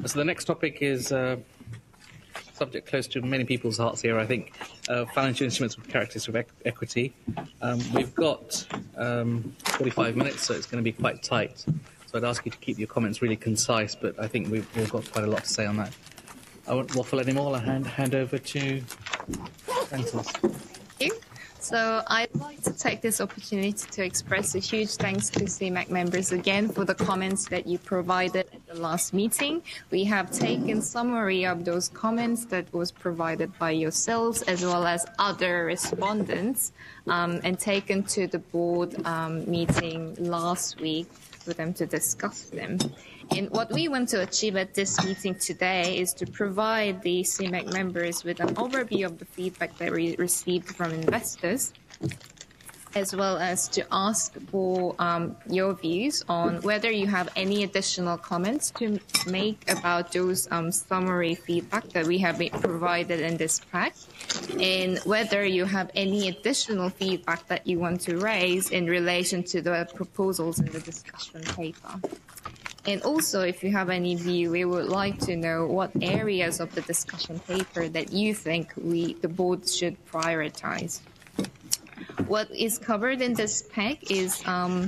So the next topic is a subject close to many people's hearts here, I think, financial instruments with characteristics of equity. We've got 45 minutes, so it's going to be quite tight. So I'd ask you to keep your comments really concise, but I think we've all got quite a lot to say on that. I won't waffle anymore. I'll hand over to Frances. Thank you. So I'd like to take this opportunity to express a huge thanks to CMAC members again for the comments that you provided at the last meeting. We have taken summary of those comments that was provided by yourselves as well as other respondents and taken to the board meeting last week for them to discuss them. And what we want to achieve at this meeting today is to provide the CMAC members with an overview of the feedback that we received from investors, as well as to ask for your views on whether you have any additional comments to make about those summary feedback that we have provided in this pack, and whether you have any additional feedback that you want to raise in relation to the proposals in the discussion paper. And also, if you have any view, we would like to know what areas of the discussion paper that you think the board should prioritize. What is covered in this pack is an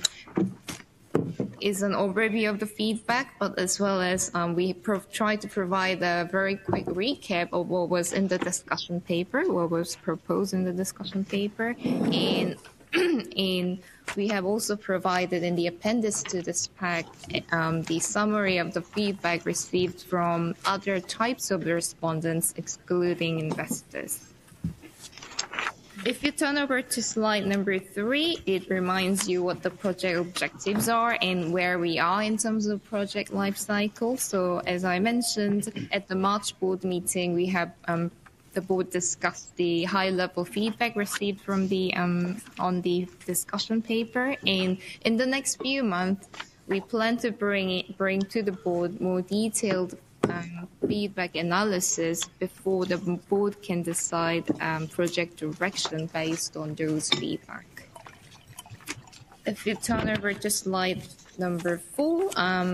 overview of the feedback, but as well as we try to provide a very quick recap of what was in the discussion paper, what was proposed in the discussion paper, and we have also provided in the appendix to this pack the summary of the feedback received from other types of respondents, excluding investors. If you turn over to slide number 3, it reminds you what the project objectives are and where we are in terms of project life cycle. So as I mentioned, at the March board meeting, we have the board discussed the high-level feedback received from the on the discussion paper, and in the next few months, we plan to bring to the board more detailed feedback analysis before the board can decide project direction based on those feedback. If you turn over to slide number 4,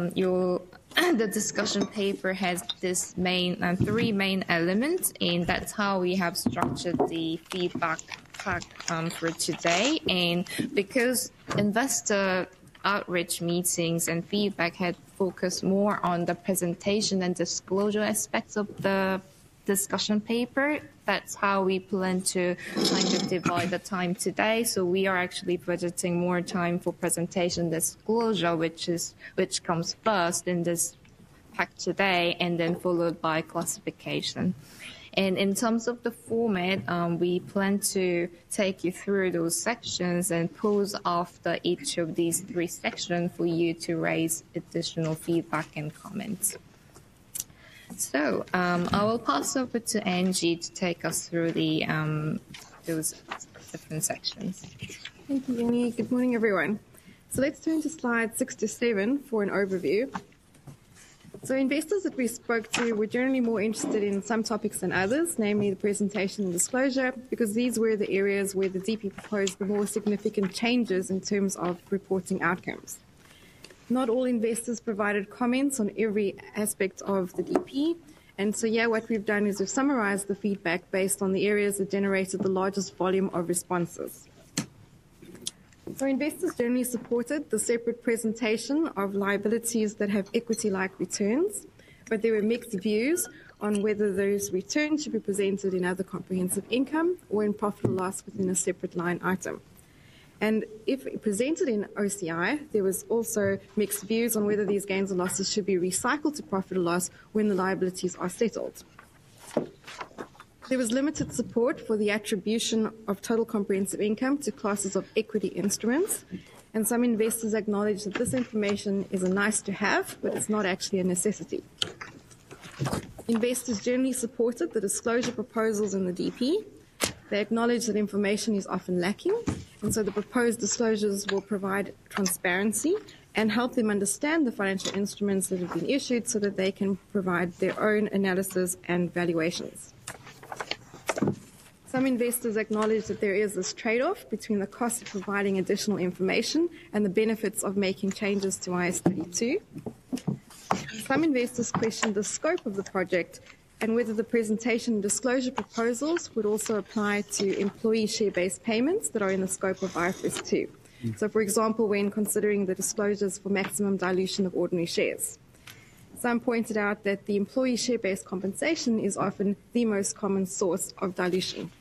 the discussion paper has this three main elements, and that's how we have structured the feedback pack for today. And because investor outreach meetings and feedback had focused more on the presentation and disclosure aspects of the discussion paper, that's how we plan to kind of divide the time today. So we are actually budgeting more time for presentation disclosure, which comes first in this pack today, and then followed by classification. And in terms of the format, we plan to take you through those sections and pause after each of these 3 sections for you to raise additional feedback and comments. So I will pass over to Angie to take us through those different sections. Thank you, Jenny. Good morning, everyone. So let's turn to slides 6 to 7 for an overview. So investors that we spoke to were generally more interested in some topics than others, namely the presentation and disclosure, because these were the areas where the DP proposed the more significant changes in terms of reporting outcomes. Not all investors provided comments on every aspect of the DP, and so what we've done is we've summarized the feedback based on the areas that generated the largest volume of responses. So investors generally supported the separate presentation of liabilities that have equity-like returns, but there were mixed views on whether those returns should be presented in other comprehensive income or in profit or loss within a separate line item. And if presented in OCI, there was also mixed views on whether these gains or losses should be recycled to profit or loss when the liabilities are settled. There was limited support for the attribution of total comprehensive income to classes of equity instruments, and some investors acknowledge that this information is a nice to have, but it's not actually a necessity. Investors generally supported the disclosure proposals in the DP. They acknowledge that information is often lacking, and so the proposed disclosures will provide transparency and help them understand the financial instruments that have been issued so that they can provide their own analysis and valuations. Some investors acknowledge that there is this trade-off between the cost of providing additional information and the benefits of making changes to IAS 32. Some investors questioned the scope of the project and whether the presentation and disclosure proposals would also apply to employee share-based payments that are in the scope of IFRS 2. So, for example, when considering the disclosures for maximum dilution of ordinary shares. Some pointed out that the employee share-based compensation is often the most common source of dilution.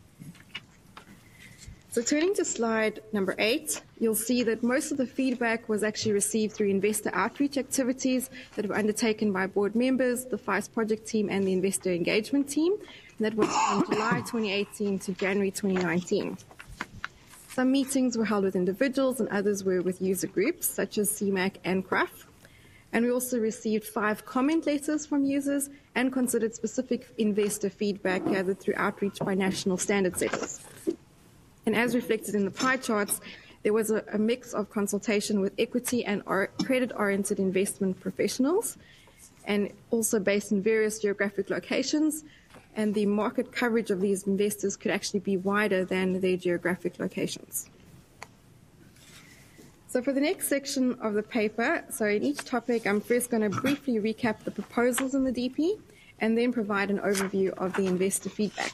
So turning to slide number 8, you'll see that most of the feedback was actually received through investor outreach activities that were undertaken by board members, the FICE project team, and the investor engagement team. And that was from July 2018 to January 2019. Some meetings were held with individuals and others were with user groups such as CMAC and CRUF. And we also received 5 comment letters from users and considered specific investor feedback gathered through outreach by national standard setters. And as reflected in the pie charts, there was a mix of consultation with equity and credit-oriented investment professionals, and also based in various geographic locations, and the market coverage of these investors could actually be wider than their geographic locations. So for the next section of the paper, so in each topic, I'm first going to briefly recap the proposals in the DP and then provide an overview of the investor feedback.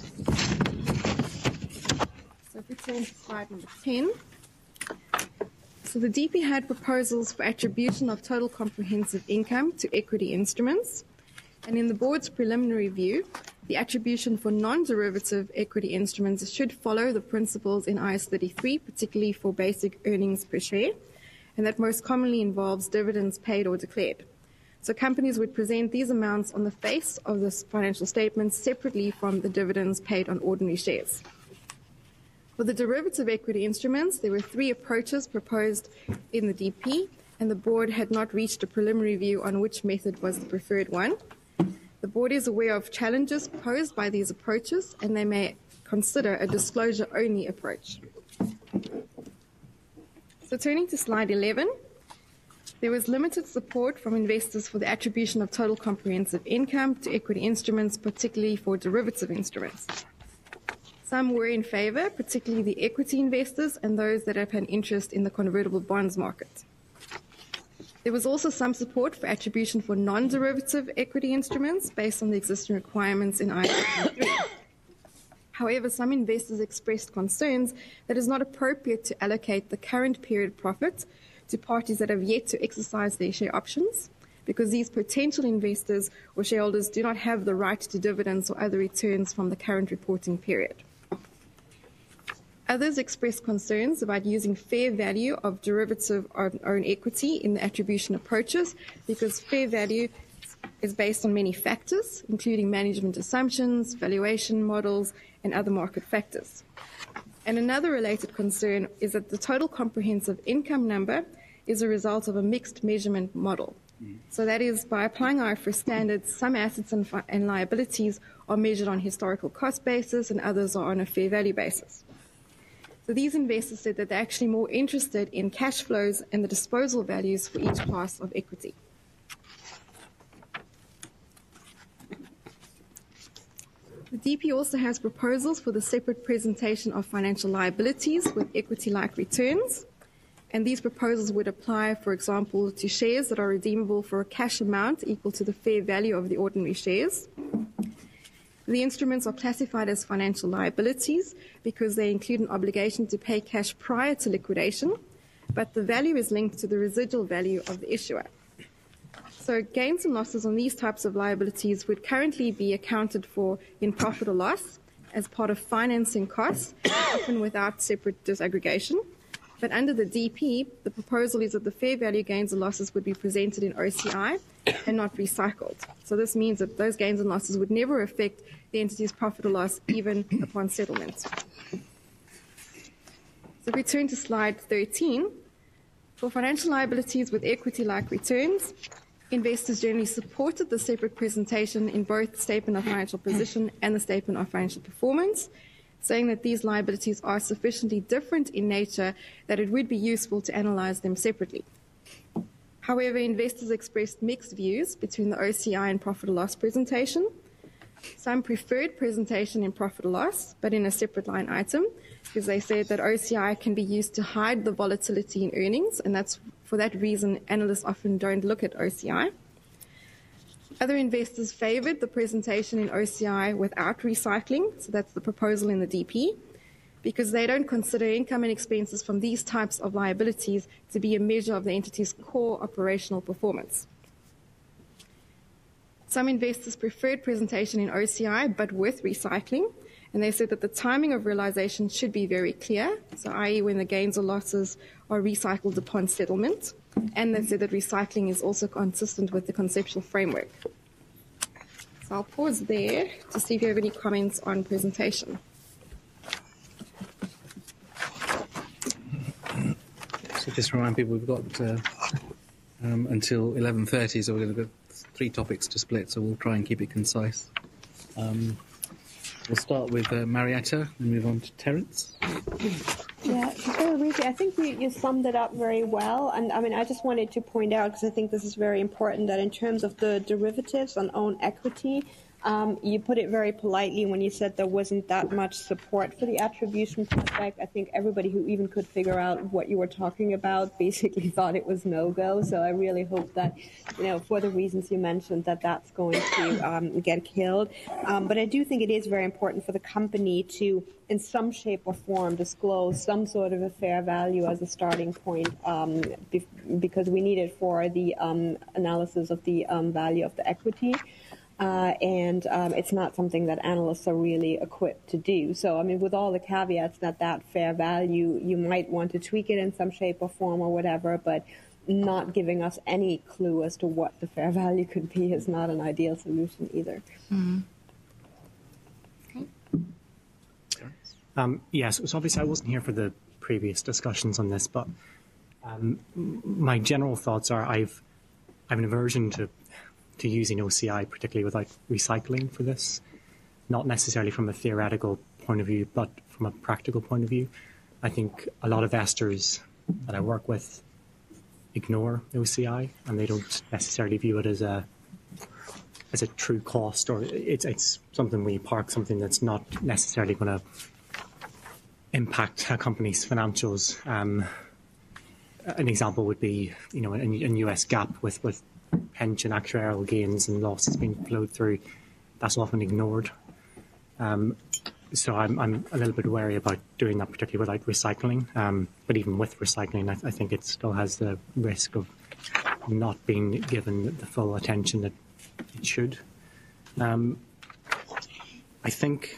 So if we turn to slide number 10. So the DP had proposals for attribution of total comprehensive income to equity instruments. And in the board's preliminary view, the attribution for non-derivative equity instruments should follow the principles in IAS 33, particularly for basic earnings per share, and that most commonly involves dividends paid or declared. So companies would present these amounts on the face of the financial statements separately from the dividends paid on ordinary shares. For the derivative equity instruments, there were 3 approaches proposed in the DP, and the board had not reached a preliminary view on which method was the preferred one. The board is aware of challenges posed by these approaches, and they may consider a disclosure-only approach. So turning to slide 11, there was limited support from investors for the attribution of total comprehensive income to equity instruments, particularly for derivative instruments. Some were in favor, particularly the equity investors and those that have an interest in the convertible bonds market. There was also some support for attribution for non-derivative equity instruments based on the existing requirements in IAS 33. However, some investors expressed concerns that it is not appropriate to allocate the current period profit to parties that have yet to exercise their share options, because these potential investors or shareholders do not have the right to dividends or other returns from the current reporting period. Others expressed concerns about using fair value of derivative own equity in the attribution approaches, because fair value is based on many factors, including management assumptions, valuation models, and other market factors. And another related concern is that the total comprehensive income number is a result of a mixed measurement model. So that is, by applying IFRS standards, some assets and liabilities are measured on historical cost basis and others are on a fair value basis. So these investors said that they're actually more interested in cash flows and the disposal values for each class of equity. The DP also has proposals for the separate presentation of financial liabilities with equity-like returns. And these proposals would apply, for example, to shares that are redeemable for a cash amount equal to the fair value of the ordinary shares. The instruments are classified as financial liabilities because they include an obligation to pay cash prior to liquidation, but the value is linked to the residual value of the issuer. So gains and losses on these types of liabilities would currently be accounted for in profit or loss as part of financing costs, often without separate disaggregation. But under the DP, the proposal is that the fair value gains and losses would be presented in OCI and not recycled. So this means that those gains and losses would never affect the entity's profit or loss, even upon settlement. So if we turn to slide 13, for financial liabilities with equity-like returns, investors generally supported the separate presentation in both the Statement of Financial Position and the Statement of Financial Performance, saying that these liabilities are sufficiently different in nature that it would be useful to analyze them separately. However, investors expressed mixed views between the OCI and profit or loss presentation. Some preferred presentation in profit or loss, but in a separate line item, because they said that OCI can be used to hide the volatility in earnings, and that's for that reason analysts often don't look at OCI. Other investors favoured the presentation in OCI without recycling, so that's the proposal in the DP, because they don't consider income and expenses from these types of liabilities to be a measure of the entity's core operational performance. Some investors preferred presentation in OCI but with recycling, and they said that the timing of realization should be very clear, so i.e. when the gains or losses are recycled upon settlement, and they said that recycling is also consistent with the conceptual framework. So I'll pause there to see if you have any comments on presentation. So just to remind people, we've got until 11:30, so we're going to go 3 topics to split, so we'll try and keep it concise. We'll start with Marietta and move on to Terence. Yeah, very briefly, I think you summed it up very well. And I mean, I just wanted to point out, because I think this is very important, that in terms of the derivatives on own equity, you put it very politely when you said there wasn't that much support for the attribution project. I think everybody who even could figure out what you were talking about basically thought it was no-go. So I really hope that, for the reasons you mentioned, that's going to get killed. But I do think it is very important for the company to, in some shape or form, disclose some sort of a fair value as a starting point, because we need it for the analysis of the value of the equity. And it's not something that analysts are really equipped to do. So, I mean, with all the caveats that fair value, you might want to tweak it in some shape or form or whatever, but not giving us any clue as to what the fair value could be is not an ideal solution either. Mm-hmm. Yes, so obviously I wasn't here for the previous discussions on this, but my general thoughts are I've an aversion to using OCI, particularly with recycling for this, not necessarily from a theoretical point of view, but from a practical point of view. I think a lot of investors that I work with ignore OCI, and they don't necessarily view it as a true cost, or it's something we park, something that's not necessarily going to impact a company's financials. An example would be, in US GAAP with pension actuarial gains and losses being flowed through, that's often ignored. So I'm a little bit wary about doing that, particularly without recycling. But even with recycling, I think it still has the risk of not being given the full attention that it should. I think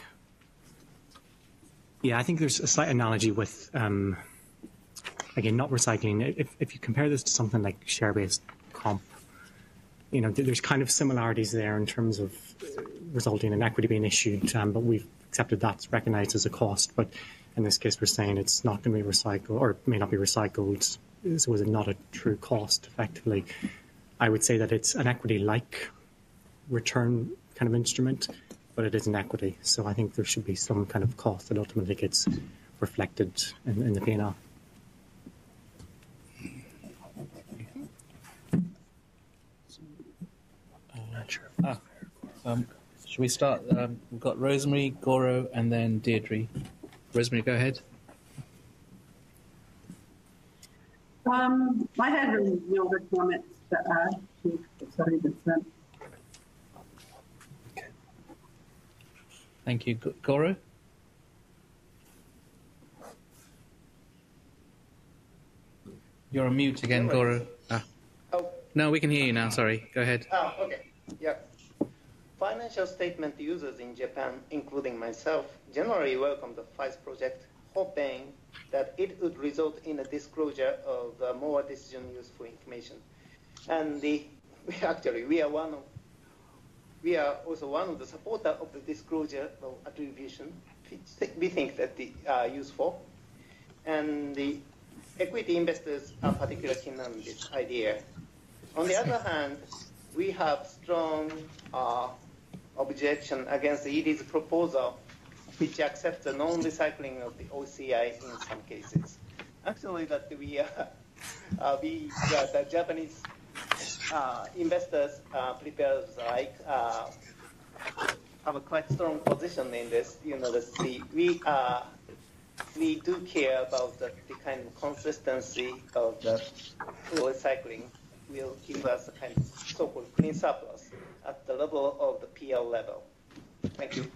there's a slight analogy with, again, not recycling. If you compare this to something like share-based comp, there's kind of similarities there in terms of resulting in equity being issued, but we've accepted that's recognized as a cost. But in this case, we're saying it's not going to be recycled, or it may not be recycled, so is it not a true cost, effectively? I would say that it's an equity-like return kind of instrument, but it is an equity. So I think there should be some kind of cost that ultimately gets reflected in the P&L. Should we start? We've got Rosemary, Goro, and then Deirdre. Rosemary, go ahead. I had really no other comments to add to what's already been said. Okay. Thank you. Goro? You're on mute again, Goro. Oh. No, we can hear you now. Sorry. Go ahead. Okay. Yeah. Financial statement users in Japan, including myself, generally welcome the FICE project, hoping that it would result in a disclosure of more decision-useful information. And we are also one of the supporters of the disclosure of attribution, which we think that they are useful. And the equity investors are particularly keen on this idea. On the other hand, we have strong objection against ED's proposal, which accepts the non-recycling of the OCI in some cases. Actually, that the Japanese investors prepared have a quite strong position in this. We do care about the kind of consistency of the recycling will give us a kind of so-called clean surplus. at the level of the PL level. Thank you.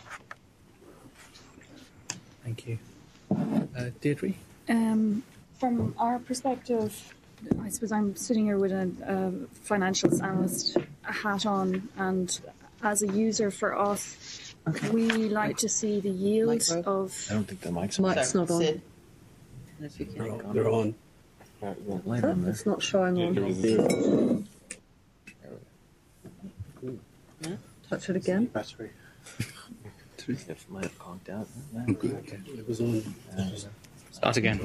Thank you. Deirdre? From our perspective, I suppose I'm sitting here with a financials analyst hat on, and as a user for us, we like to see the yield of... I don't think the mic's on. Mic's not on. They're on. It's not showing on. Touch it again. Battery. It might have conked out. It was on. Start again.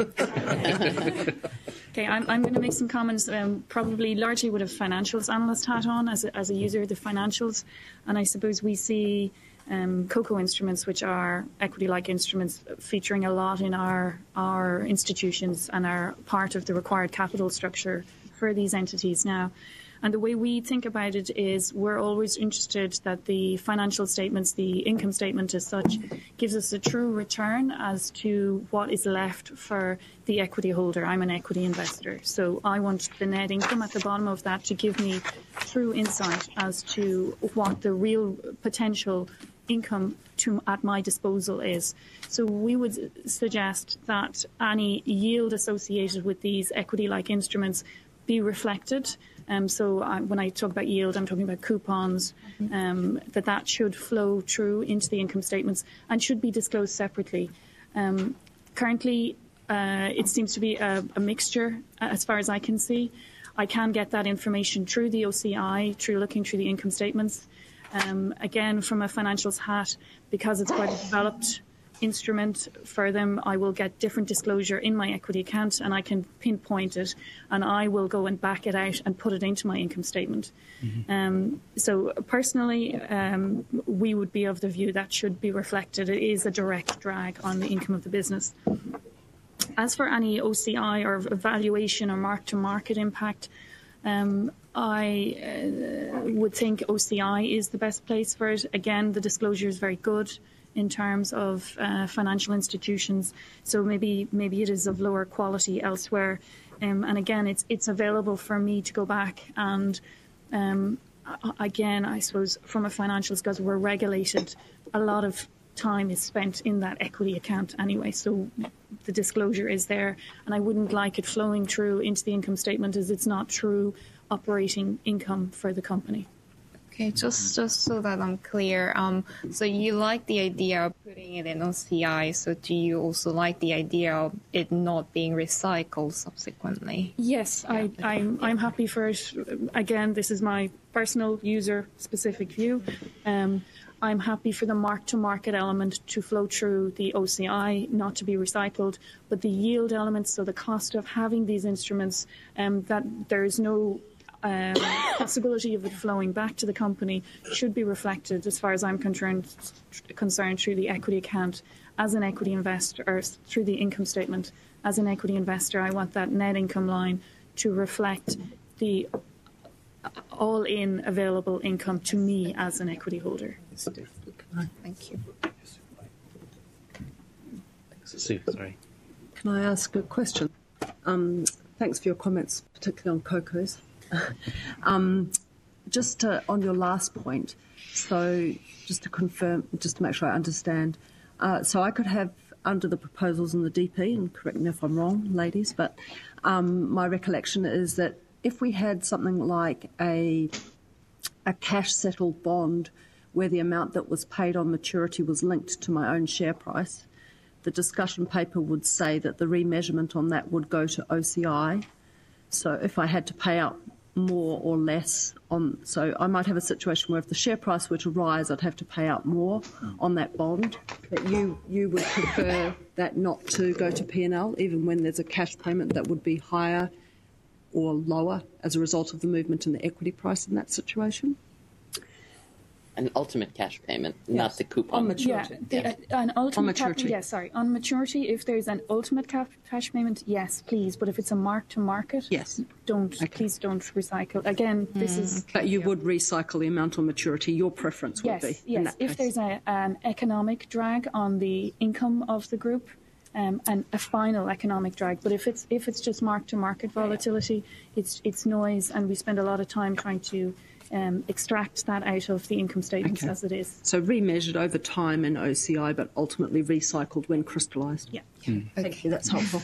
Okay, I'm going to make some comments, probably largely with a financials analyst hat on as a user of the financials. And I suppose we see COCO instruments, which are equity-like instruments, featuring a lot in our institutions and are part of the required capital structure for these entities now. And the way we think about it is we're always interested that the financial statements, the income statement as such, gives us a true return as to what is left for the equity holder. I'm an equity investor, so I want the net income at the bottom of that to give me true insight as to what the real potential income at my disposal is. So we would suggest that any yield associated with these equity-like instruments be reflected. So when I talk about yield, I'm talking about coupons, that should flow through into the income statements and should be disclosed separately. Currently, it seems to be a mixture, as far as I can see. I can get that information through the OCI, through looking through the income statements. Again, from a financials hat, because it's quite a developed instrument for them, I will get different disclosure in my equity account and I can pinpoint it and I will go and back it out and put it into my income statement. So personally, we would be of the view that should be reflected. It is a direct drag on the income of the business. As for any OCI or valuation or mark-to-market impact, I would think OCI is the best place for it. Again, the disclosure is very good in terms of financial institutions, so maybe it is of lower quality elsewhere. And again, it's available for me to go back and again, I suppose from a financials, because we're regulated, a lot of time is spent in that equity account anyway, so the disclosure is there, and I wouldn't like it flowing through into the income statement as it's not true operating income for the company. Okay, just so that I'm clear, so you like the idea of putting it in OCI, so do you also like the idea of it not being recycled subsequently? Yes, I'm happy for it. Again, this is my personal user-specific view. I'm happy for the mark-to-market element to flow through the OCI, not to be recycled, but the yield element, so the cost of having these instruments, that there is no possibility of it flowing back to the company, should be reflected, as far as I'm concerned through the equity account as an equity investor, or through the income statement as an equity investor. I want that net income line to reflect the all-in available income to me as an equity holder. Thank you. Sue, sorry. Can I ask a question? Thanks for your comments, particularly on COCOs. Just on your last point, so just to confirm, just to make sure I understand, so I could have, under the proposals in the DP, and correct me if I'm wrong, ladies, but my recollection is that if we had something like a cash-settled bond where the amount that was paid on maturity was linked to my own share price, the discussion paper would say that the remeasurement on that would go to OCI. So if I had to pay out more or less on, so I might have a situation where if the share price were to rise, I'd have to pay out more on that bond. But you would prefer that not to go to P&L, even when there's a cash payment that would be higher or lower as a result of the movement in the equity price in that situation? An ultimate cash payment, not the coupon. On maturity. Yeah, an ultimate on maturity. On maturity, if there's an ultimate cash payment, yes, please. But if it's a mark-to-market, yes, please don't recycle. Again, this is... But you would recycle the amount on maturity, your preference would be? Yes, if there's an economic drag on the income of the group, and a final economic drag. But if it's just mark-to-market volatility, it's noise, and we spend a lot of time trying to extract that out of the income statements Okay. as it is. So remeasured over time in OCI, but ultimately recycled when crystallised. Yeah. Thank you, that's helpful.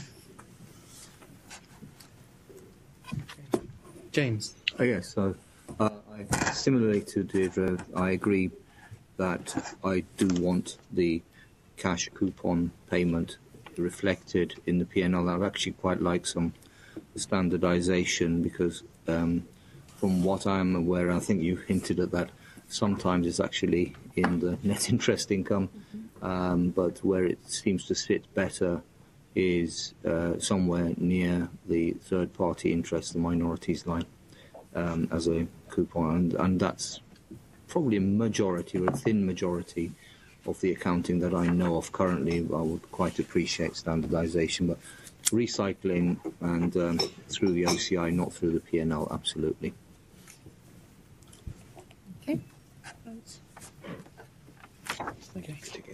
James. Oh, yes. So, similarly to Deirdre, I agree that I do want the cash coupon payment reflected in the P&L. I'd actually quite like some standardisation because, from what I'm aware, I think you hinted at that, sometimes it's actually in the net interest income, but where it seems to sit better is somewhere near the third-party interest, the minorities line, as a coupon, and that's probably a majority or a thin majority of the accounting that I know of currently. I would quite appreciate standardisation, but recycling and through the OCI, not through the P&L, absolutely. Okay. Okay.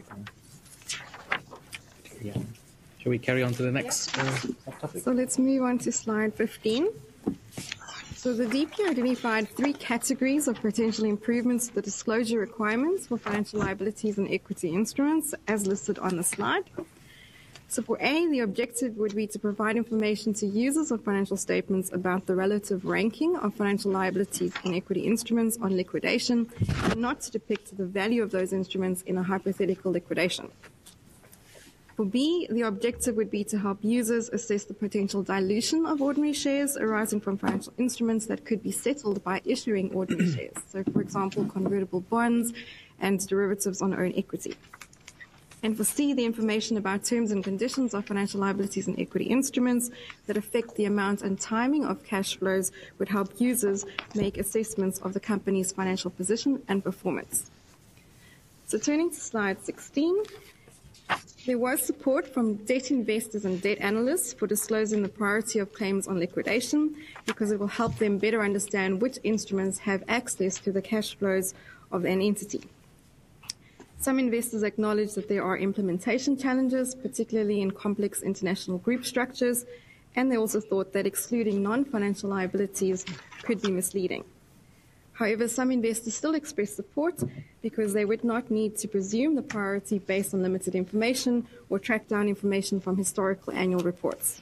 Shall we carry on to the next topic? So let's move on to slide 15. So the DP identified 3 categories of potential improvements to the disclosure requirements for financial liabilities and equity instruments as listed on the slide. So for A, the objective would be to provide information to users of financial statements about the relative ranking of financial liabilities and equity instruments on liquidation, and not to depict the value of those instruments in a hypothetical liquidation. For B, the objective would be to help users assess the potential dilution of ordinary shares arising from financial instruments that could be settled by issuing ordinary shares. So, for example, convertible bonds and derivatives on own equity. And for C, the information about terms and conditions of financial liabilities and equity instruments that affect the amount and timing of cash flows would help users make assessments of the company's financial position and performance. So turning to slide 16, there was support from debt investors and debt analysts for disclosing the priority of claims on liquidation because it will help them better understand which instruments have access to the cash flows of an entity. Some investors acknowledge that there are implementation challenges, particularly in complex international group structures, and they also thought that excluding non-financial liabilities could be misleading. However, some investors still expressed support because they would not need to presume the priority based on limited information or track down information from historical annual reports.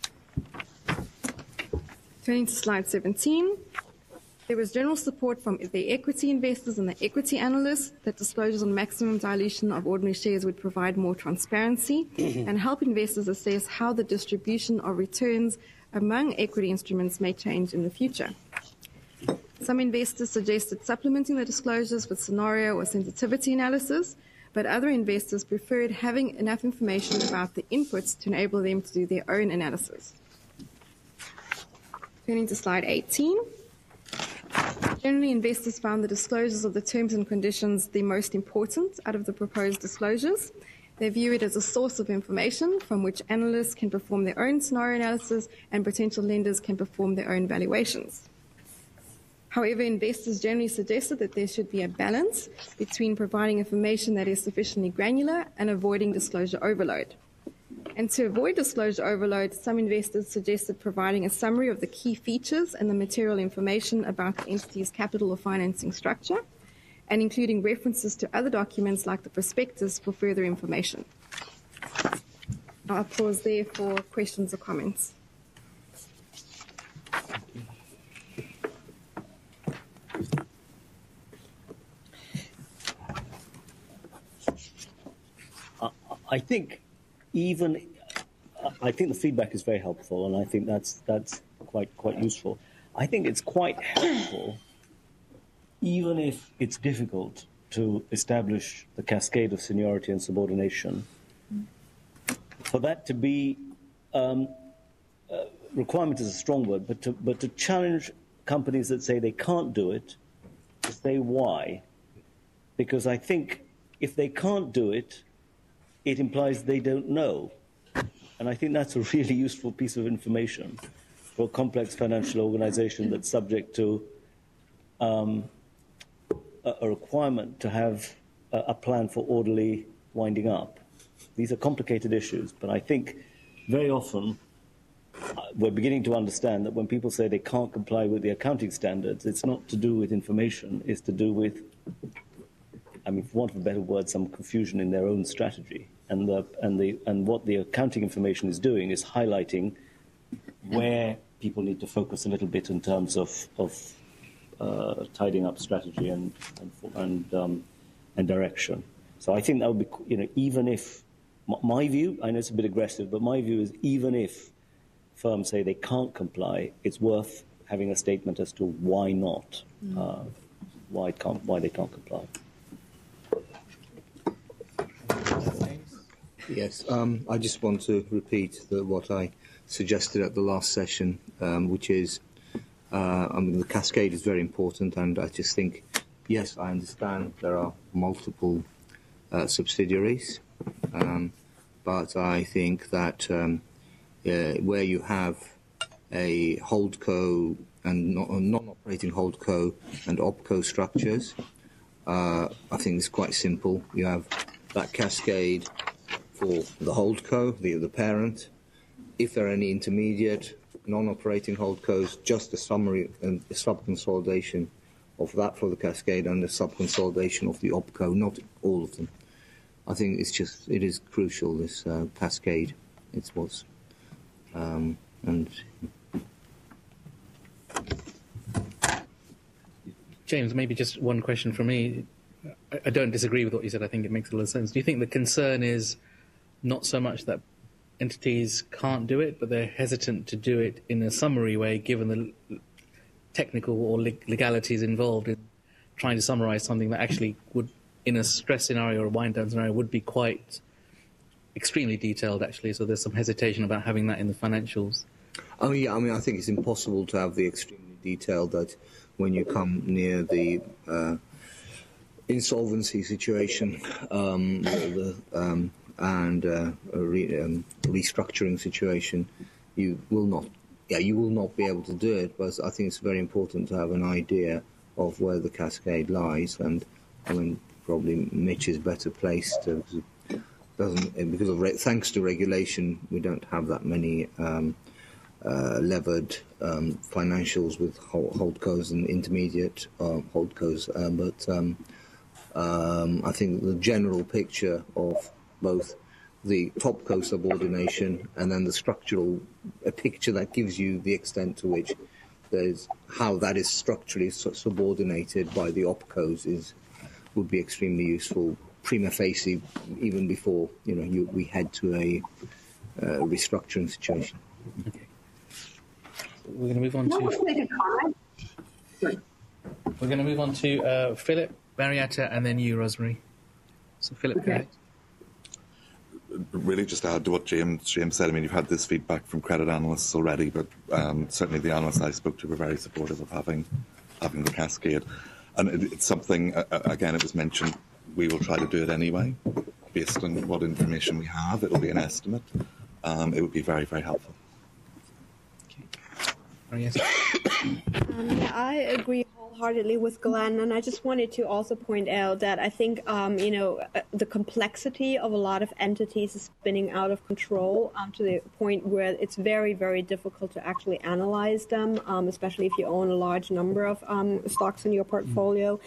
Turning to slide 17, there was general support from the equity investors and the equity analysts that disclosures on maximum dilution of ordinary shares would provide more transparency and help investors assess how the distribution of returns among equity instruments may change in the future. Some investors suggested supplementing the disclosures with scenario or sensitivity analysis, but other investors preferred having enough information about the inputs to enable them to do their own analysis. Turning to slide 18. Generally, investors found the disclosures of the terms and conditions the most important out of the proposed disclosures. They view it as a source of information from which analysts can perform their own scenario analysis and potential lenders can perform their own valuations. However, investors generally suggested that there should be a balance between providing information that is sufficiently granular and avoiding disclosure overload. And to avoid disclosure overload, some investors suggested providing a summary of the key features and the material information about the entity's capital or financing structure, and including references to other documents like the prospectus for further information. I'll pause there for questions or comments. I think I think the feedback is very helpful, and I think that's quite useful. I think it's quite helpful, even if it's difficult to establish the cascade of seniority and subordination, for that to be requirement is a strong word, but to challenge companies that say they can't do it, to say why, because I think if they can't do it, it implies they don't know. And I think that's a really useful piece of information for a complex financial organization that's subject to a requirement to have a plan for orderly winding up. These are complicated issues, but I think very often we're beginning to understand that when people say they can't comply with the accounting standards, it's not to do with information, it's to do with, I mean, for want of a better word, some confusion in their own strategy. And what the accounting information is doing is highlighting where people need to focus a little bit in terms of tidying up strategy and direction. So I think that would be, even if, my view, I know it's a bit aggressive, but my view is even if firms say they can't comply, it's worth having a statement as to why not, why they can't comply. Yes, I just want to repeat what I suggested at the last session, which is, the cascade is very important, and I just think, yes, I understand there are multiple subsidiaries, but I think that where you have a holdco and non-operating holdco and opco structures, I think it's quite simple. You have that cascade for the holdco, the parent. If there are any intermediate non-operating holdcos, just a summary and a sub-consolidation of that for the cascade and the sub-consolidation of the opco, not all of them. I think it is crucial, this cascade. It's what's, and James, maybe just one question from me. I don't disagree with what you said. I think it makes a lot of sense. Do you think the concern is not so much that entities can't do it, but they're hesitant to do it in a summary way, given the technical or legalities involved in trying to summarize something that actually would, in a stress scenario or a wind-down scenario, would be quite extremely detailed, actually, so there's some hesitation about having that in the financials? Oh, yeah, I mean, I think it's impossible to have the extremely detailed that when you come near the insolvency situation and restructuring situation, you will not be able to do it, but I think it's very important to have an idea of where the cascade lies, and I mean, probably Mitch is better placed to, thanks to regulation, we don't have that many levered financials with holdcos and intermediate holdcos, but I think the general picture of both the topco subordination and then the structural, a picture that gives you the extent to which there's how that is structurally subordinated by the opcos would be extremely useful prima facie, even before we head to a restructuring situation. Okay. We're going to move on to Philip, Marietta, and then you, Rosemary. So Philip, go ahead. Really, just to add to what James said, I mean, you've had this feedback from credit analysts already, but certainly the analysts I spoke to were very supportive of having the cascade. And it's something, again, it was mentioned, we will try to do it anyway, based on what information we have. It'll be an estimate. It would be very, very helpful. Yes. Yeah, I agree wholeheartedly with Glenn, and I just wanted to also point out that I think the complexity of a lot of entities is spinning out of control to the point where it's very, very difficult to actually analyze them, especially if you own a large number of stocks in your portfolio.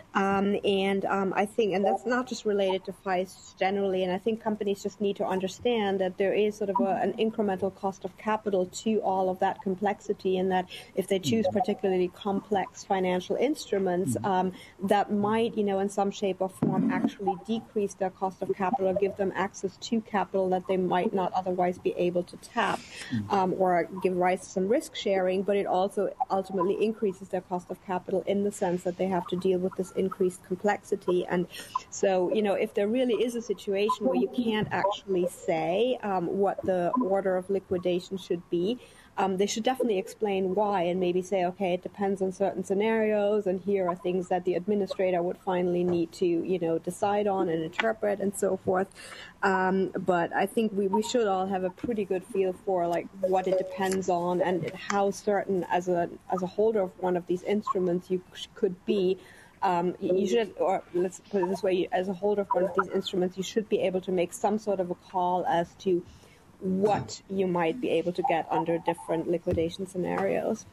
I think, and that's not just related to FICE generally, and I think companies just need to understand that there is sort of an incremental cost of capital to all of that complexity, and that if they choose particularly complex financial instruments, that might, in some shape or form actually decrease their cost of capital or give them access to capital that they might not otherwise be able to tap, or give rise to some risk sharing, but it also ultimately increases their cost of capital in the sense that they have to deal with this increased complexity. And so, if there really is a situation where you can't actually say what the order of liquidation should be, they should definitely explain why, and maybe say, okay, it depends on certain scenarios, and here are things that the administrator would finally need to, decide on and interpret and so forth. But I think we should all have a pretty good feel for what it depends on and how certain as a holder of one of these instruments you could be. You should, or let's put it this way, as a holder of one of these instruments, you should be able to make some sort of a call as to what you might be able to get under different liquidation scenarios.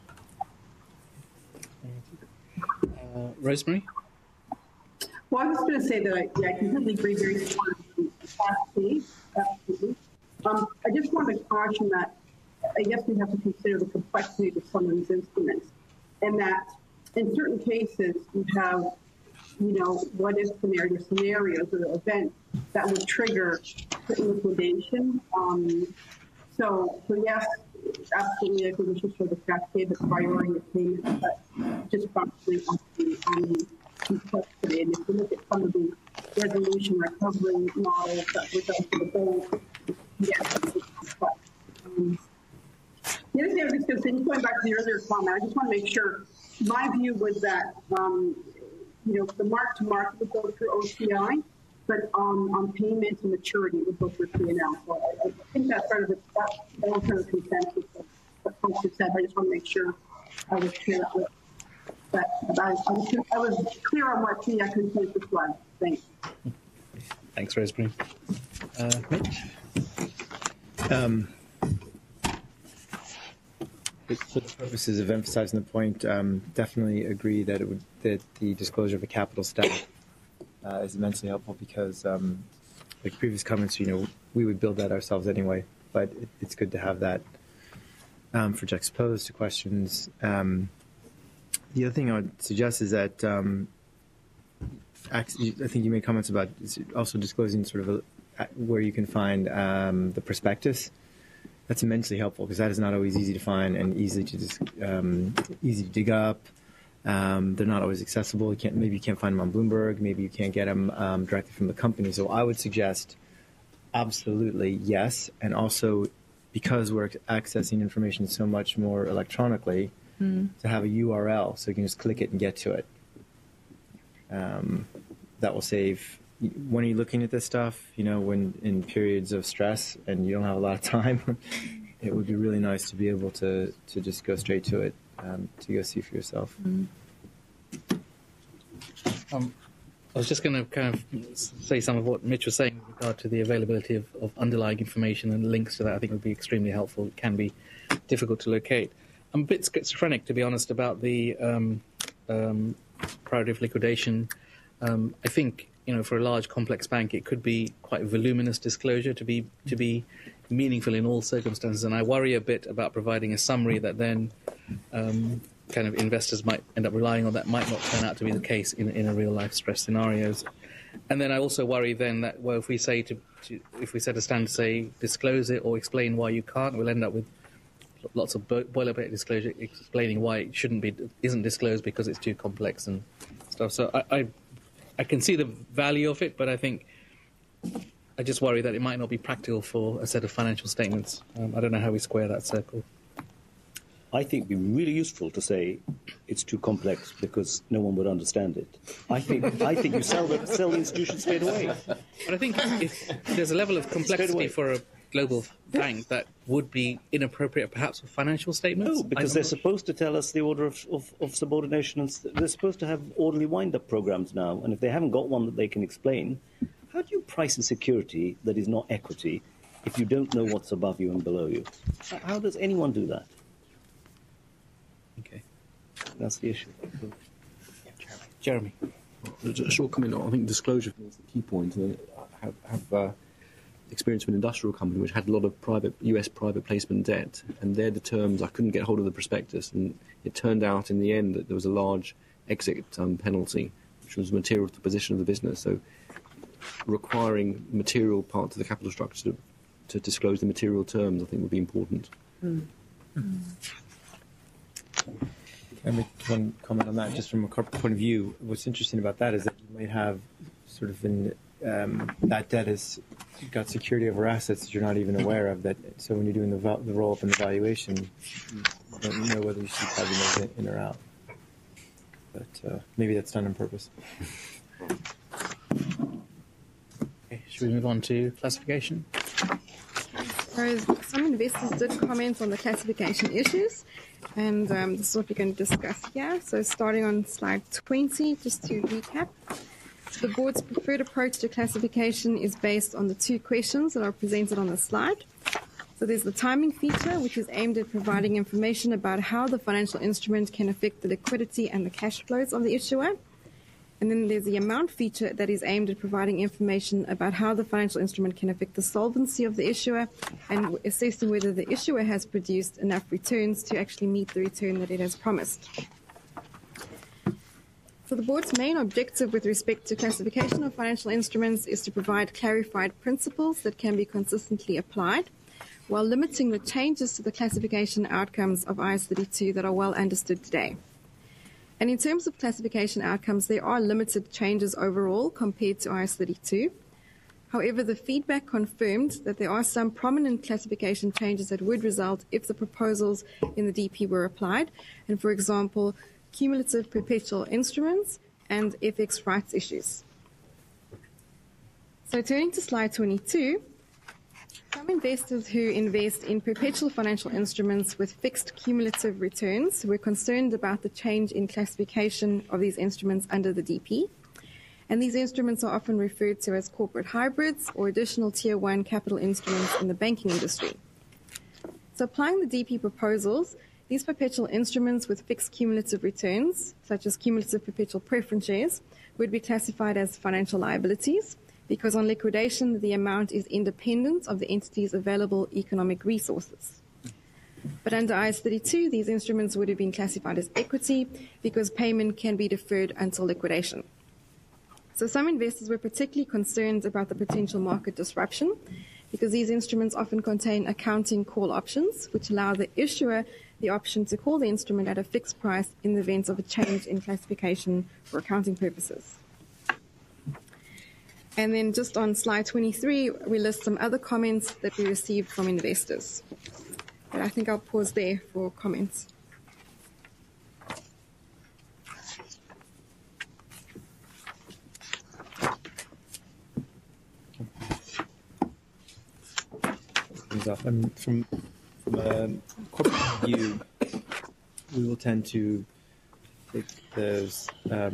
Rosemary? Well, I was going to say that I completely agree, very strongly. Absolutely. I just want to caution that I guess we have to consider the complexity of some of these instruments, and that in certain cases you have, what if scenarios or events that would trigger liquidation. So yes, absolutely, I think we should show the cascade, the priority of payments, but just probably on the complexity. And if you look at some of the resolution recovery models that result in the goals, yes, it's complex. The other thing I was just going to say, just going back to the earlier comment, I just want to make sure, my view was that, the mark-to-market would go through OCI, but on payments and maturity would go through P&L. So I think that's sort of the consensus of what folks have said. I just want to make sure I was clear with that. I was clear on what the consensus was. Thanks. Thanks, Rosemary. Mitch? For the purposes of emphasizing the point, definitely agree that that the disclosure of a capital stack is immensely helpful because, like previous comments, we would build that ourselves anyway, but it's good to have that for juxtaposed to questions. The other thing I would suggest is that I think you made comments about also disclosing sort of where you can find the prospectus. That's immensely helpful because that is not always easy to find and easy to dig up. They're not always accessible. Maybe you can't find them on Bloomberg. Maybe you can't get them directly from the company. So I would suggest absolutely yes, and also because we're accessing information so much more electronically, to have a URL so you can just click it and get to it. That will save. When you're looking at this stuff, when in periods of stress and you don't have a lot of time, it would be really nice to be able to just go straight to it, to go see for yourself. I was just going to kind of say some of what Mitch was saying with regard to the availability of underlying information and links to that. I think would be extremely helpful. It can be difficult to locate. I'm a bit schizophrenic, to be honest, about the priority of liquidation. I think, for a large, complex bank, it could be quite voluminous disclosure to be meaningful in all circumstances. And I worry a bit about providing a summary that then kind of investors might end up relying on that might not turn out to be the case in a real life stress scenarios. And then I also worry then that, well, if we set a standard to say disclose it or explain why you can't, we'll end up with lots of boilerplate disclosure explaining why it isn't disclosed because it's too complex and stuff. So I can see the value of it, but I just worry that it might not be practical for a set of financial statements. I don't know how we square that circle. I think it'd be really useful to say it's too complex because no one would understand it. I think you sell the institution straight away. But I think if there's a level of complexity for a global bank that would be inappropriate, perhaps, for financial statements. No, because they're supposed to tell us the order of subordination, and they're supposed to have orderly wind-up programs now. And if they haven't got one that they can explain, how do you price a security that is not equity if you don't know what's above you and below you? How does anyone do that? Okay, that's the issue. Jeremy. A short comment. I think disclosure is the key point. I have experience with an industrial company which had a lot of US private placement debt, and they're the terms. I couldn't get hold of the prospectus, and it turned out in the end that there was a large exit penalty, which was material to the position of the business. So requiring material parts of the capital structure to disclose the material terms, I think, would be important. I make one comment on that, just from a corporate point of view. What's interesting about that is that you might have sort of that debt has got security over assets that you're not even aware of. That so when you're doing the roll up and the valuation, you don't know whether you should probably move it in or out. But maybe that's done on purpose. Okay, should we move on to classification? Some investors did comment on the classification issues, and this is what we're going to discuss here. So starting on slide 20, just to recap. The board's preferred approach to classification is based on the two questions that are presented on the slide. So there's the timing feature, which is aimed at providing information about how the financial instrument can affect the liquidity and the cash flows of the issuer. And then there's the amount feature that is aimed at providing information about how the financial instrument can affect the solvency of the issuer and assessing whether the issuer has produced enough returns to actually meet the return that it has promised. So the board's main objective with respect to classification of financial instruments is to provide clarified principles that can be consistently applied, while limiting the changes to the classification outcomes of IAS 32 that are well understood today. And in terms of classification outcomes, there are limited changes overall compared to IAS 32. However, the feedback confirmed that there are some prominent classification changes that would result if the proposals in the DP were applied, and for example, cumulative perpetual instruments and FX rights issues. So turning to slide 22, some investors who invest in perpetual financial instruments with fixed cumulative returns were concerned about the change in classification of these instruments under the DP. And these instruments are often referred to as corporate hybrids or additional Tier 1 capital instruments in the banking industry. So applying the DP proposals, these perpetual instruments with fixed cumulative returns, such as cumulative perpetual preference shares, would be classified as financial liabilities, because on liquidation, the amount is independent of the entity's available economic resources. But under IAS 32, these instruments would have been classified as equity because payment can be deferred until liquidation. So some investors were particularly concerned about the potential market disruption because these instruments often contain accounting call options, which allow the issuer the option to call the instrument at a fixed price in the event of a change in classification for accounting purposes. And then just on slide 23, we list some other comments that we received from investors. But I think I'll pause there for comments. From a corporate view, we will tend to take those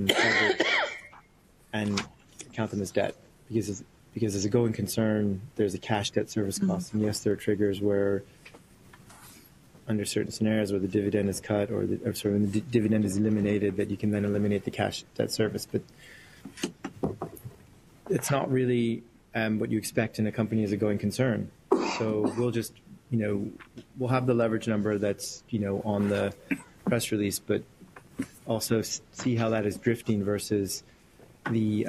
and count them as debt because as a going concern, there's a cash debt service cost. And yes, there are triggers where under certain scenarios where the dividend is cut or when the dividend is eliminated, that you can then eliminate the cash debt service. But it's not really what you expect in a company as a going concern. So we'll just, we'll have the leverage number that's, on the press release, but also see how that is drifting versus the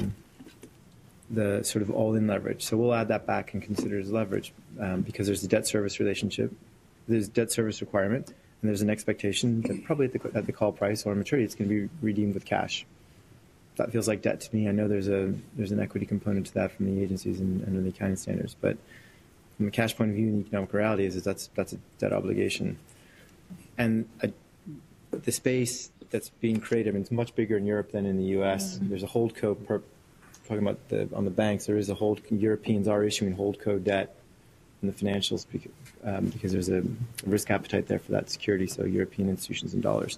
sort of all-in leverage. So we'll add that back and consider it as leverage because there's a debt service relationship, there's debt service requirement, and there's an expectation that probably at the call price or maturity it's going to be redeemed with cash. That feels like debt to me. I know there's an equity component to that from the agencies and under the accounting standards, but from a cash point of view, and economic reality is that's a debt obligation. And the space that's being created, it's much bigger in Europe than in the US. There's a holdco, talking about on the banks, there is a Europeans are issuing holdco debt in the financials because there's a risk appetite there for that security, so European institutions in dollars.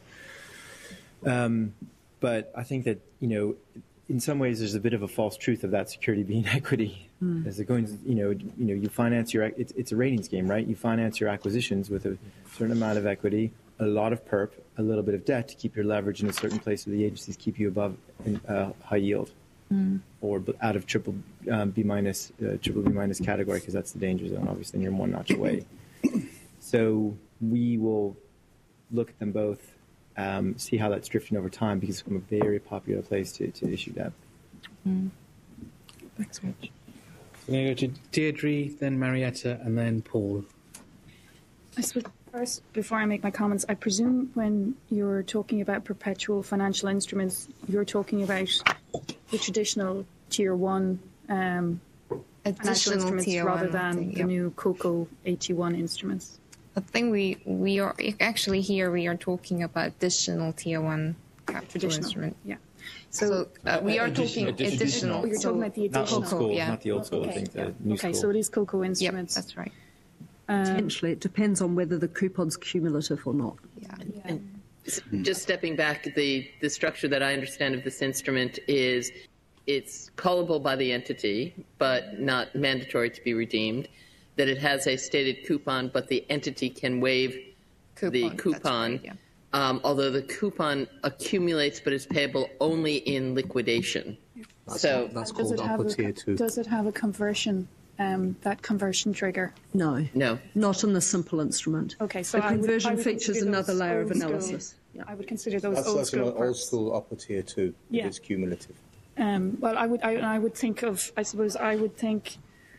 But I think that, in some ways there's a bit of a false truth of that security being equity. As it going, you finance it's a ratings game, right? You finance your acquisitions with a certain amount of equity, a lot of perp, a little bit of debt to keep your leverage in a certain place where the agencies keep you above high yield or out of triple B minus category, because that's the danger zone, obviously, and you're one notch away. So we will look at them both, see how that's drifting over time, because it's become a very popular place to issue debt. Thanks, Mitch. I'm going to go to Deirdre, then Marietta, and then Paul. I suppose first, before I make my comments, I presume when you're talking about perpetual financial instruments, you're talking about the traditional Tier 1 financial instruments rather than the new COCO AT1 instruments. I think we are actually here. We are talking about additional Tier 1 capital instrument. Yeah. So we are talking additional. Oh, you're talking about the additional. Not old school, not the old school things. New school. So it is COCO instruments. Yep, that's right. Potentially, it depends on whether the coupon's cumulative or not. And just stepping back, the structure that I understand of this instrument is it's callable by the entity, but not mandatory to be redeemed. that it has a stated coupon, but the entity can waive the coupon. Right, yeah. Although the coupon accumulates but is payable only in liquidation. That's Does called it have upper tier 2. Does it have a conversion, that conversion trigger? No. No. Not on the simple instrument. Okay, so the I would conversion features consider another those layer of old school. analysis. Yeah. I would consider those That's old like an school old perps. school upper tier 2. Yeah. It's cumulative. Well, I would think of, I suppose I would think,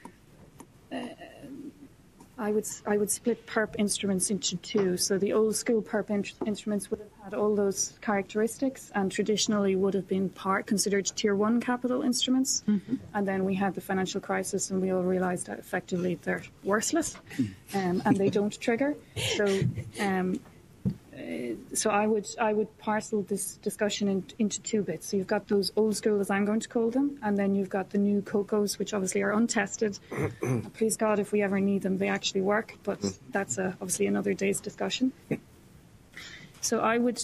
I would split perp instruments into two. So the old school perp instruments would have had all those characteristics and traditionally would have been considered tier 1 capital instruments. And then we had the financial crisis and we all realized that effectively they're worthless and they don't trigger. So I would parcel this discussion into two bits. So you've got those old school, as I'm going to call them, and then you've got the new COCOs, which obviously are untested. Please God, if we ever need them, they actually work, but that's obviously another day's discussion. So I would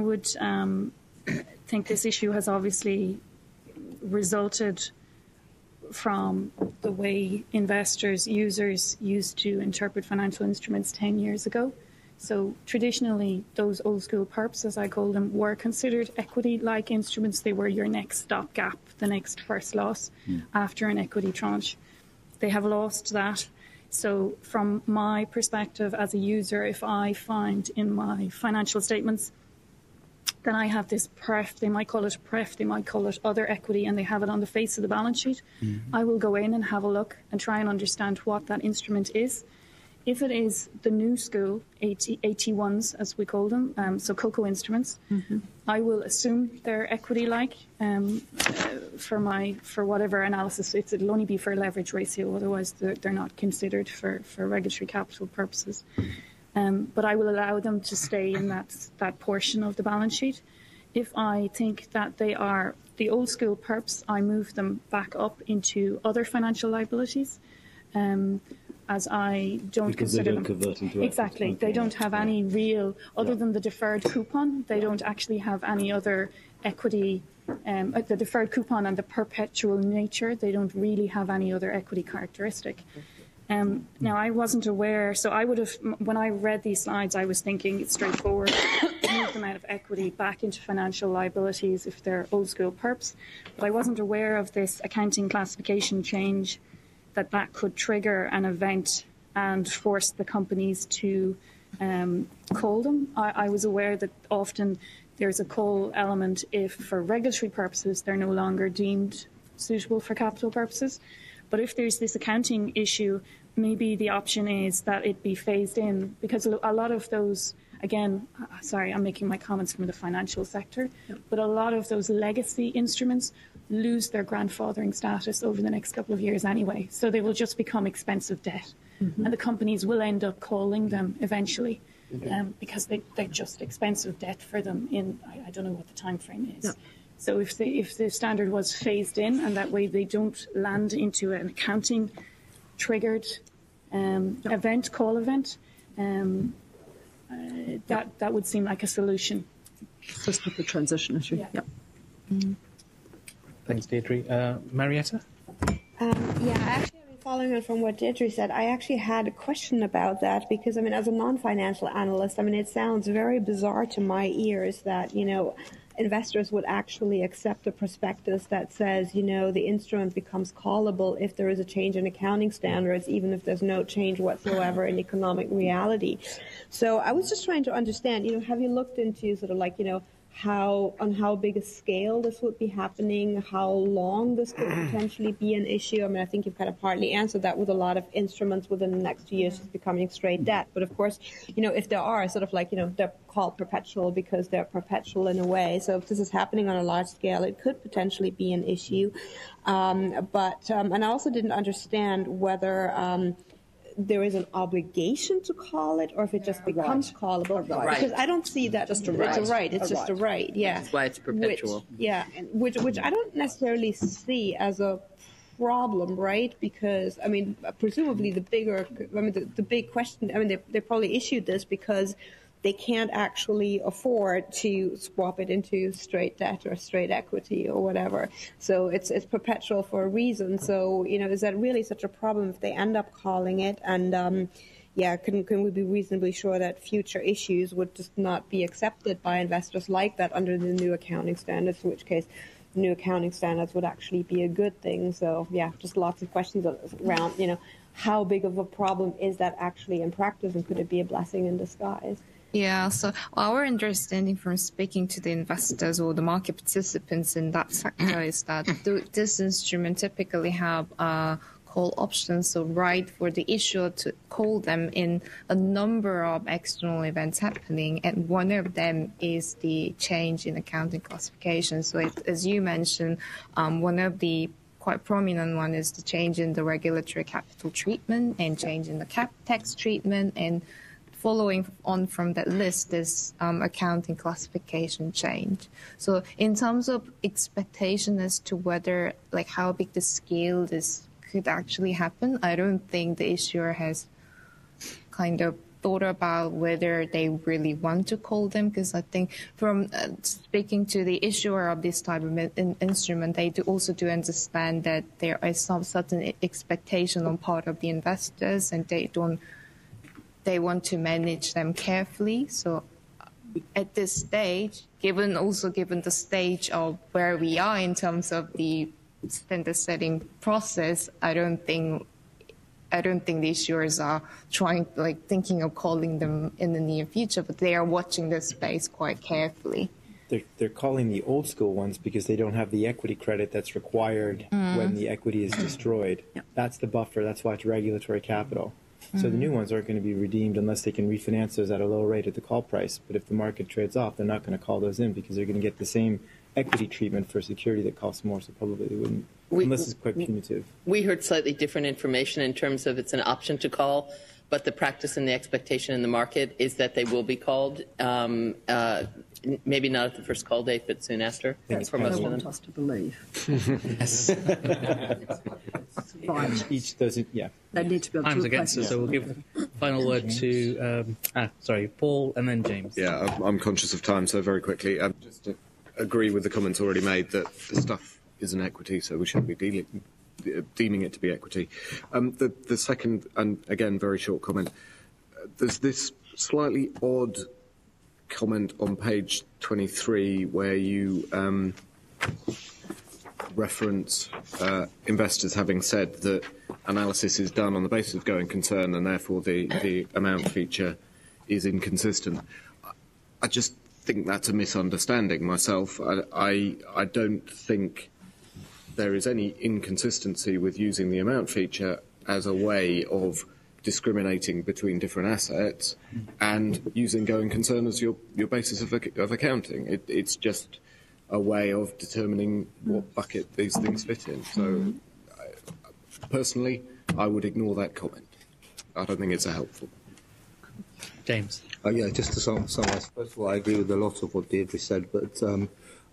think this issue has obviously resulted from the way investors, users used to interpret financial instruments 10 years ago. So traditionally, those old school perps, as I call them, were considered equity-like instruments. They were your next stopgap, the next first loss after an equity tranche. They have lost that. So from my perspective as a user, if I find in my financial statements that I have this pref, they might call it pref, they might call it other equity, and they have it on the face of the balance sheet, I will go in and have a look and try and understand what that instrument is. If it is the new school, AT1s as we call them, so COCO instruments, I will assume they're equity-like for whatever analysis. It'll only be for leverage ratio, otherwise they're not considered for regulatory capital purposes. But I will allow them to stay in that portion of the balance sheet. If I think that they are the old school perps, I move them back up into other financial liabilities. As I don't because they consider don't them convert into exactly. They don't have any real, other than the deferred coupon. They don't actually have any other equity. The deferred coupon and the perpetual nature. They don't really have any other equity characteristic. Now, I wasn't aware, so I would have, when I read these slides, I was thinking it's straightforward, move them out of equity back into financial liabilities if they're old school perps. But I wasn't aware of this accounting classification change, that could trigger an event and force the companies to call them. I was aware that often there's a call element if, for regulatory purposes, they're no longer deemed suitable for capital purposes. But if there's this accounting issue, maybe the option is that it be phased in, because a lot of those, again, sorry, I'm making my comments from the financial sector, but a lot of those legacy instruments lose their grandfathering status over the next couple of years anyway. So they will just become expensive debt. And the companies will end up calling them eventually because they're just expensive debt for them in, I don't know what the time frame is. So if the standard was phased in and that way they don't land into an accounting triggered call event, that would seem like a solution. Just with the transition issue. Yeah. Thanks, Deirdre. Marietta? Actually, following on from what Deirdre said, I actually had a question about that because, as a non-financial analyst, it sounds very bizarre to my ears that, investors would actually accept a prospectus that says, the instrument becomes callable if there is a change in accounting standards, even if there's no change whatsoever in economic reality. So I was just trying to understand, have you looked into sort of how big a scale this would be happening, how long this could potentially be an issue? I think you've kind of partly answered that with a lot of instruments within the next 2 years just becoming straight debt. But of course, if there are sort of they're called perpetual because they're perpetual in a way. So if this is happening on a large scale, it could potentially be an issue. And I also didn't understand whether there is an obligation to call it, or if it just becomes callable. Because I don't see that. Just a right. It's a right. It's just a right. Yeah. That's why it's perpetual. Which I don't necessarily see as a problem, right? Because presumably the big question. They probably issued this because they can't actually afford to swap it into straight debt or straight equity or whatever. So it's perpetual for a reason. So, is that really such a problem if they end up calling it? And can we be reasonably sure that future issues would just not be accepted by investors like that under the new accounting standards, in which case the new accounting standards would actually be a good thing. So, just lots of questions around, how big of a problem is that actually in practice, and could it be a blessing in disguise? Yeah, so our understanding from speaking to the investors or the market participants in that sector is that this instrument typically have call options, so right for the issuer to call them in a number of external events happening, and one of them is the change in accounting classification. So as you mentioned, one of the quite prominent one is the change in the regulatory capital treatment and change in the tax treatment, and following on from that list is accounting classification change. So in terms of expectation as to whether, how big the scale this could actually happen, I don't think the issuer has kind of thought about whether they really want to call them, because I think from speaking to the issuer of this type of instrument, they also do understand that there is some certain expectation on part of the investors, and they want to manage them carefully. So at this stage, given the stage of where we are in terms of the standard setting process, I don't think the issuers are thinking of calling them in the near future, but they are watching this space quite carefully. They're calling the old school ones because they don't have the equity credit that's required when the equity is destroyed. Yep. That's the buffer. That's why it's regulatory capital. So the new ones aren't going to be redeemed unless they can refinance those at a lower rate at the call price. But if the market trades off, they're not going to call those in because they're going to get the same equity treatment for security that costs more. So probably they wouldn't, unless it's quite punitive. We heard slightly different information in terms of it's an option to call, but the practice and the expectation in the market is that they will be called, maybe not at the first call date, but soon after. That's for what most they of want them. us to believe. Yes. Right. Each doesn't, yeah. They need to be able Time's to against us, so we'll give final word to Paul and then James. Yeah, I'm conscious of time, so very quickly, just to agree with the comments already made that the stuff is an equity, so we shouldn't be deeming it to be equity. The second, and again, very short comment, there's this slightly odd comment on page 23 where you reference investors having said that analysis is done on the basis of going concern and therefore the amount feature is inconsistent. I just think that's a misunderstanding myself. I don't think there is any inconsistency with using the amount feature as a way of discriminating between different assets and using going concern as your basis of accounting. It's just a way of determining what bucket these things fit in. So personally, I would ignore that comment. I don't think it's a helpful. James. Yeah, just to summarise. First of all, I agree with a lot of what Deirdre said, the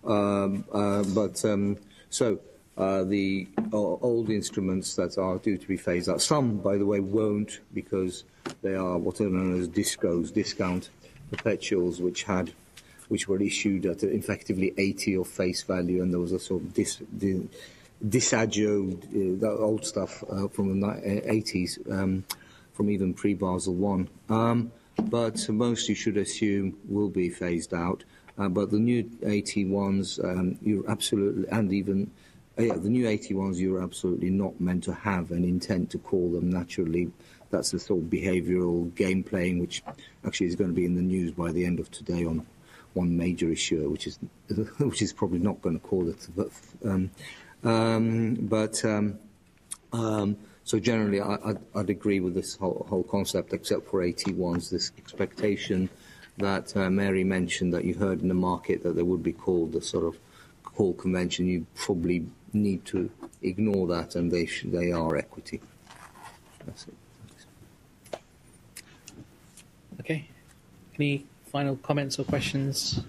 old instruments that are due to be phased out. Some, by the way, won't because they are what are known as DISCOs, discount perpetuals, which were issued at effectively 80 of face value, and there was a sort of disagio, the old stuff from the 80s, from even pre-Basel I. But most you should assume will be phased out. But the new AT1s, you're absolutely, and even the new AT1s, you're absolutely not meant to have an intent to call them naturally. That's the sort of behavioural game playing, which actually is going to be in the news by the end of today on one major issuer, which is probably not going to call it. So generally, I'd agree with this whole concept, except for AT1s, this expectation that Mary mentioned that you heard in the market that they would be called the sort of call convention. You probably need to ignore that, and they are equity. That's it. Okay. Any final comments or questions?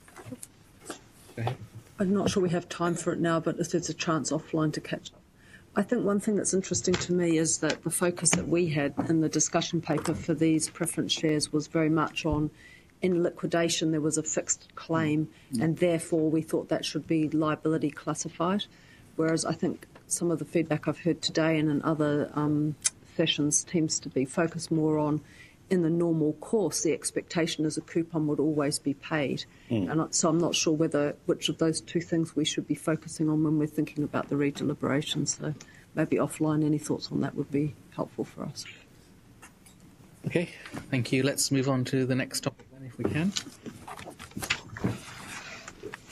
Go ahead. I'm not sure we have time for it now, but if there's a chance offline to catch up, I think one thing that's interesting to me is that the focus that we had in the discussion paper for these preference shares was very much on, in liquidation there was a fixed claim, and therefore we thought that should be liability classified, whereas I think some of the feedback I've heard today and in other sessions seems to be focused more on, in the normal course, the expectation is a coupon would always be paid. And so I'm not sure which of those two things we should be focusing on when we're thinking about the redeliberations. So maybe offline, any thoughts on that would be helpful for us. Okay, thank you. Let's move on to the next topic then, if we can.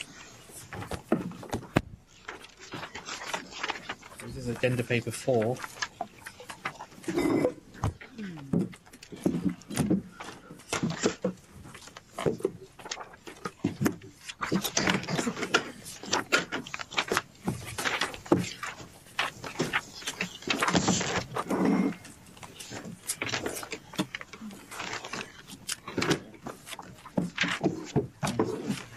This is agenda paper 4.